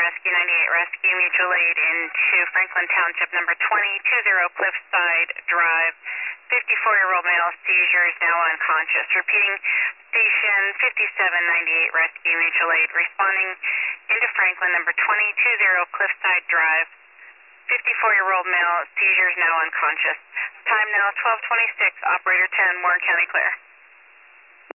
Rescue 98, Rescue Mutual Aid into Franklin Township, number 2020 Cliffside Drive. 54-year-old male, seizures, now unconscious. Repeating, station 5798, Rescue Mutual Aid, responding into Franklin, number 2020 Cliffside Drive. 54-year-old male, seizures, now unconscious. Time now 12:26, operator 10, Warren County clear.